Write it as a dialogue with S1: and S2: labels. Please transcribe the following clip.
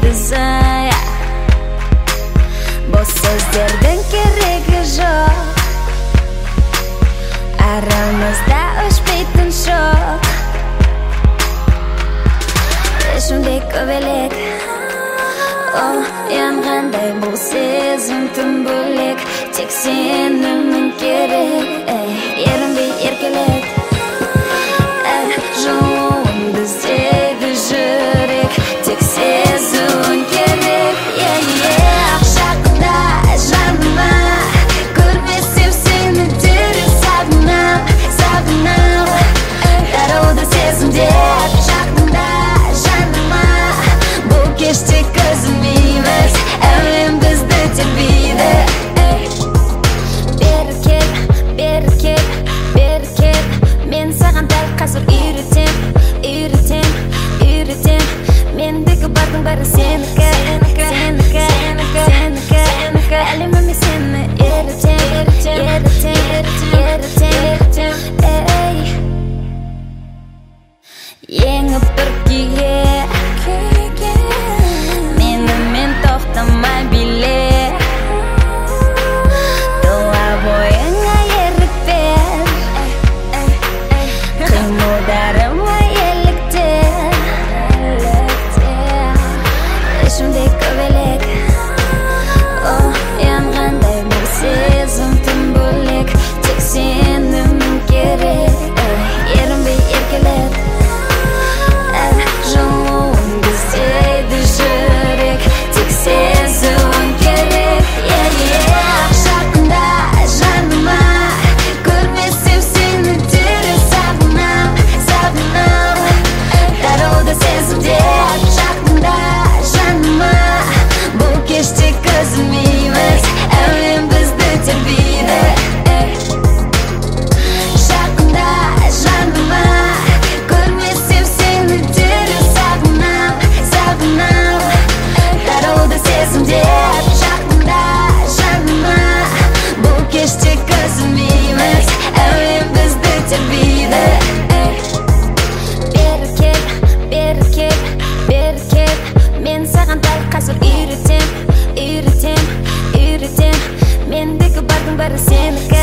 S1: bize. Bu sözlerden keregi yok, aramızda o'chmaydi shok. Shunday ko'velak, yonganday bu sezim tun bo'lak. Tek sening kerak, yerimda erkalak. Jo'ng bizdagi yurak, tek sezim kerak. Shaqda janma, ko'rmasam seni derim sabnam, sabnam. Daryoda sezimda shaqda janma, bu kechda ko'zim emas, men bizda tarbiyada. Berket, men sаған dal qasir үйретем. Mendeki bардың бәрі сенікі. Әлеміме сені еретем. Еңіп бірге менімен тоқтамай биле. Туа бойыңа ерік бер, қимылдарыма еліктер. Ішімде көбелек, янғандай бір сезім тым бөлек. Тек сенің керек, ерінбей еркелеп. Жолың біздейді жүрек, тек сезім керек. Шақында жаныма, көрмесем сені дереу сағынам, сағынам. Дарyoда сезімде шақында жаныма, бұл кеште көзім емес, мен бізді тербейді. Шақында жаныма, көрмесем сені дереу сағынам, сағынам. Дарyoда сезімде шақында жаныма, бұл кеште көзім емес, мен бізді тербейді. Берекет, мен саған дәл қазір үйретем. Мендегі бардың бәрі сенікі.